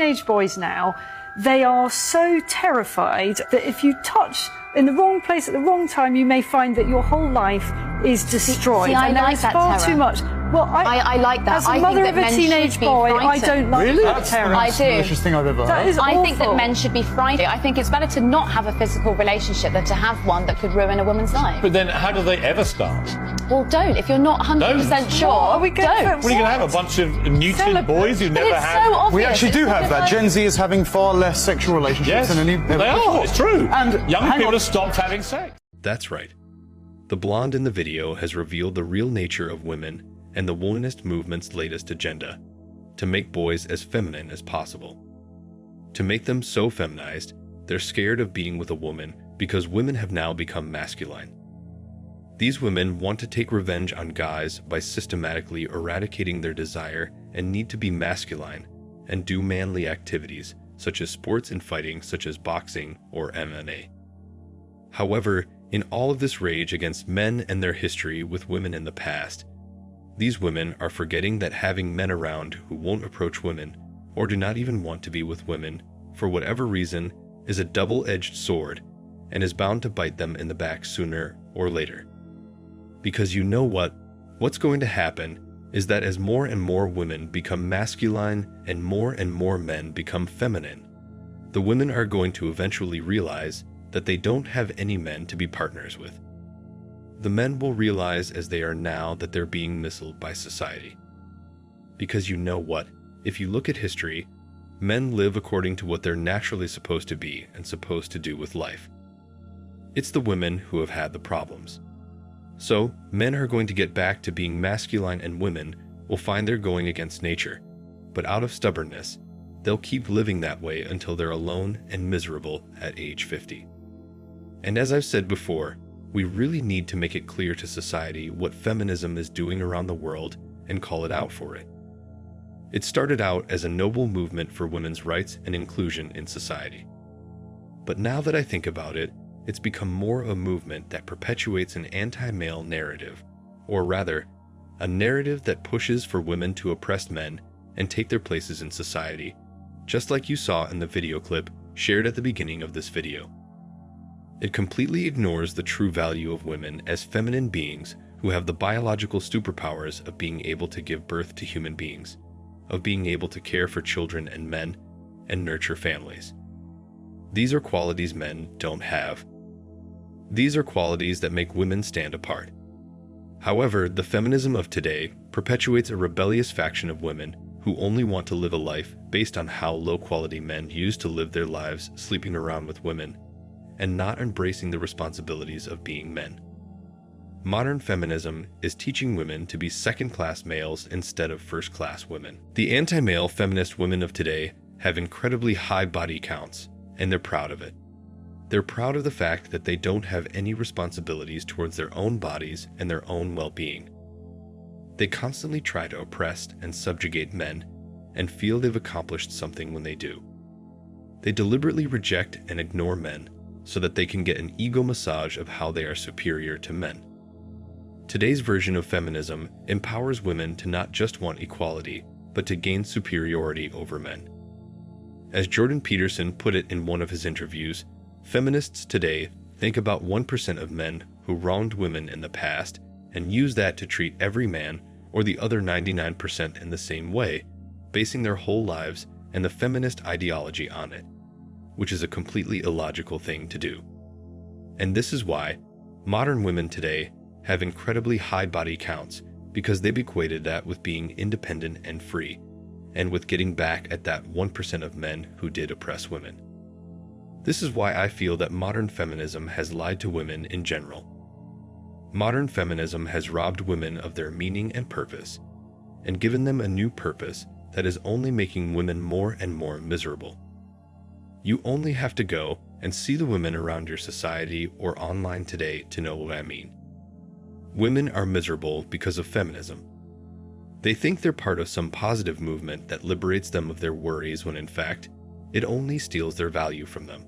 teenage boys now, they are so terrified that if you touch in the wrong place at the wrong time, you may find that your whole life is destroyed. See, I like that far terror. too much. Well, I like that. As a mother of a teenage boy, I don't like that terror. I do. That's the thing I've ever heard. That is I awful. think that men should be frightened. I think it's better to not have a physical relationship than to have one that could ruin a woman's life. But then how do they ever start? Well, don't. If you're not 100% sure, Are we going don't. for- What are you going to have? A bunch of neutered boys who But never it's had... so obvious. We actually do It's have that. like- Gen Z is having far less sexual relationships Yes, than any ever they are. before. It's true. And young hang people on. have stopped having sex. That's right. The blonde in the video has revealed the real nature of women and the womanist movement's latest agenda, to make boys as feminine as possible. To make them so feminized, they're scared of being with a woman because women have now become masculine. These women want to take revenge on guys by systematically eradicating their desire and need to be masculine and do manly activities such as sports and fighting such as boxing or MMA. However, in all of this rage against men and their history with women in the past, these women are forgetting that having men around who won't approach women or do not even want to be with women for whatever reason is a double-edged sword and is bound to bite them in the back sooner or later. Because you know what's going to happen is that as more and more women become masculine and more men become feminine, the women are going to eventually realize that they don't have any men to be partners with. The men will realize as they are now that they're being misled by society. Because you know what? If you look at history, men live according to what they're naturally supposed to be and supposed to do with life. It's the women who have had the problems. So, men are going to get back to being masculine and women will find they're going against nature. But out of stubbornness, they'll keep living that way until they're alone and miserable at age 50. And as I've said before, we really need to make it clear to society what feminism is doing around the world and call it out for it. It started out as a noble movement for women's rights and inclusion in society. But now that I think about it, it's become more a movement that perpetuates an anti-male narrative, or rather, a narrative that pushes for women to oppress men and take their places in society, just like you saw in the video clip shared at the beginning of this video. It completely ignores the true value of women as feminine beings who have the biological superpowers of being able to give birth to human beings, of being able to care for children and men, and nurture families. These are qualities men don't have. These are qualities that make women stand apart. However, the feminism of today perpetuates a rebellious faction of women who only want to live a life based on how low-quality men used to live their lives sleeping around with women, and not embracing the responsibilities of being men. Modern feminism is teaching women to be second-class males instead of first-class women. The anti-male feminist women of today have incredibly high body counts, and they're proud of it. They're proud of the fact that they don't have any responsibilities towards their own bodies and their own well-being. They constantly try to oppress and subjugate men and feel they've accomplished something when they do. They deliberately reject and ignore men so that they can get an ego massage of how they are superior to men. Today's version of feminism empowers women to not just want equality, but to gain superiority over men. As Jordan Peterson put it in one of his interviews, feminists today think about 1% of men who wronged women in the past and use that to treat every man or the other 99% in the same way, basing their whole lives and the feminist ideology on it, which is a completely illogical thing to do. And this is why modern women today have incredibly high body counts, because they've equated that with being independent and free, and with getting back at that 1% of men who did oppress women. This is why I feel that modern feminism has lied to women in general. Modern feminism has robbed women of their meaning and purpose, and given them a new purpose that is only making women more and more miserable. You only have to go and see the women around your society or online today to know what I mean. Women are miserable because of feminism. They think they're part of some positive movement that liberates them of their worries when in fact, it only steals their value from them.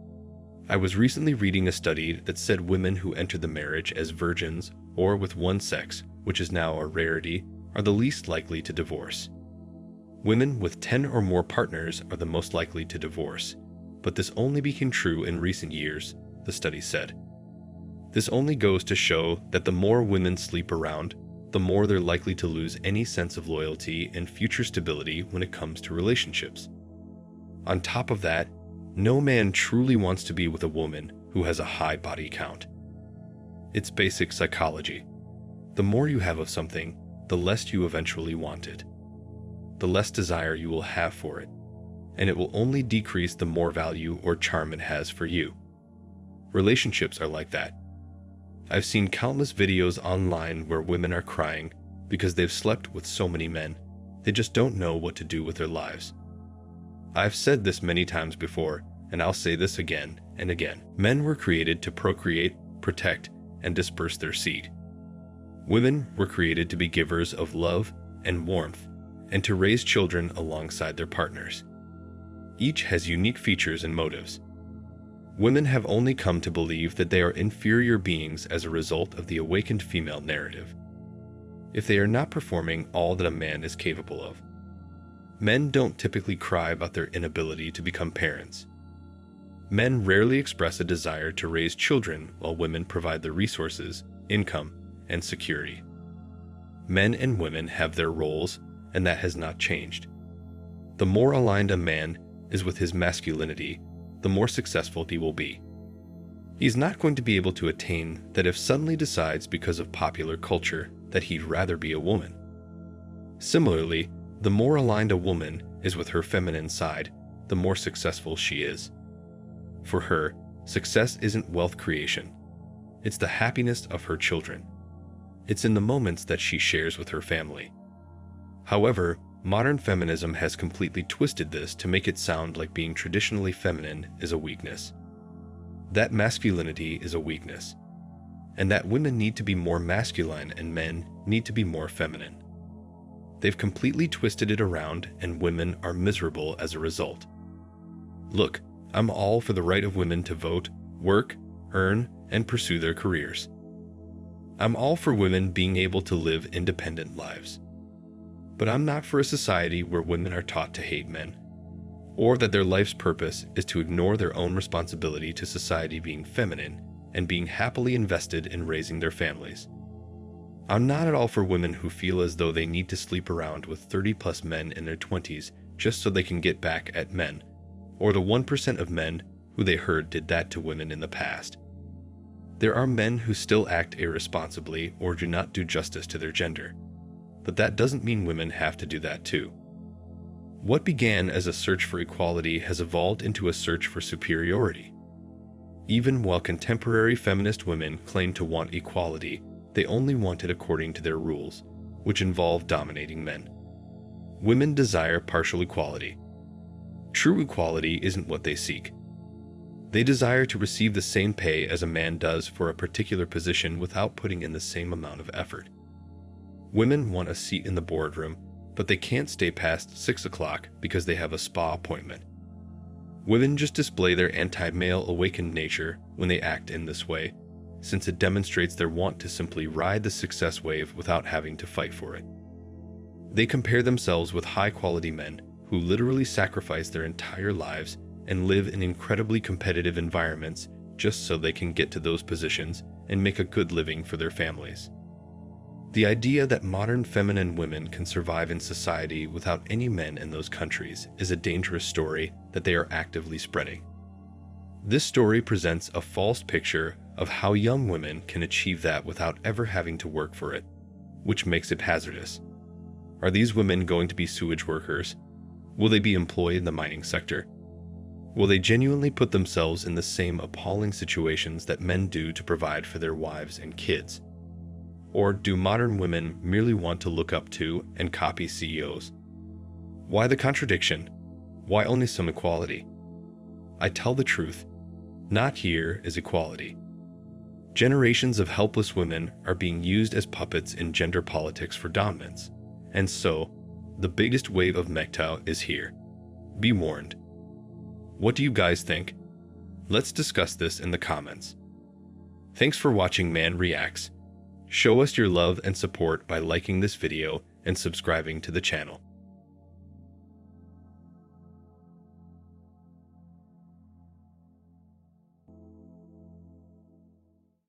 I was recently reading a study that said women who enter the marriage as virgins or with one sex, which is now a rarity, are the least likely to divorce. Women with 10 or more partners are the most likely to divorce, but this only became true in recent years, the study said. This only goes to show that the more women sleep around, the more they're likely to lose any sense of loyalty and future stability when it comes to relationships. On top of that, no man truly wants to be with a woman who has a high body count. It's basic psychology. The more you have of something, the less you eventually want it. The less desire you will have for it, and it will only decrease the more value or charm it has for you. Relationships are like that. I've seen countless videos online where women are crying because they've slept with so many men, they just don't know what to do with their lives. I've said this many times before, and I'll say this again and again. Men were created to procreate, protect, and disperse their seed. Women were created to be givers of love and warmth, and to raise children alongside their partners. Each has unique features and motives. Women have only come to believe that they are inferior beings as a result of the awakened female narrative. If they are not performing all that a man is capable of. Men don't typically cry about their inability to become parents. Men rarely express a desire to raise children while women provide the resources, income, and security. Men and women have their roles, and that has not changed. The more aligned a man is with his masculinity, the more successful he will be. He's not going to be able to attain that if suddenly decides because of popular culture that he'd rather be a woman. Similarly, the more aligned a woman is with her feminine side, the more successful she is. For her, success isn't wealth creation. It's the happiness of her children. It's in the moments that she shares with her family. However, modern feminism has completely twisted this to make it sound like being traditionally feminine is a weakness. That masculinity is a weakness, and that women need to be more masculine and men need to be more feminine. They've completely twisted it around, and women are miserable as a result. Look, I'm all for the right of women to vote, work, earn, and pursue their careers. I'm all for women being able to live independent lives. But I'm not for a society where women are taught to hate men, or that their life's purpose is to ignore their own responsibility to society being feminine and being happily invested in raising their families. I'm not at all for women who feel as though they need to sleep around with 30+ men in their 20s just so they can get back at men, or the 1% of men who they heard did that to women in the past. There are men who still act irresponsibly or do not do justice to their gender. But that doesn't mean women have to do that too. What began as a search for equality has evolved into a search for superiority. Even while contemporary feminist women claim to want equality, they only want it according to their rules, which involve dominating men. Women desire partial equality. True equality isn't what they seek. They desire to receive the same pay as a man does for a particular position without putting in the same amount of effort. Women want a seat in the boardroom, but they can't stay past 6 o'clock because they have a spa appointment. Women just display their anti-male awakened nature when they act in this way, since it demonstrates their want to simply ride the success wave without having to fight for it. They compare themselves with high-quality men who literally sacrifice their entire lives and live in incredibly competitive environments just so they can get to those positions and make a good living for their families. The idea that modern feminine women can survive in society without any men in those countries is a dangerous story that they are actively spreading. This story presents a false picture of how young women can achieve that without ever having to work for it, which makes it hazardous. Are these women going to be sewage workers? Will they be employed in the mining sector? Will they genuinely put themselves in the same appalling situations that men do to provide for their wives and kids? Or do modern women merely want to look up to and copy CEOs? Why the contradiction? Why only some equality? I tell the truth. Not here is equality. Generations of helpless women are being used as puppets in gender politics for dominance. And so, the biggest wave of MGTOW is here. Be warned. What do you guys think? Let's discuss this in the comments. Thanks for watching Man Reacts. Show us your love and support by liking this video and subscribing to the channel.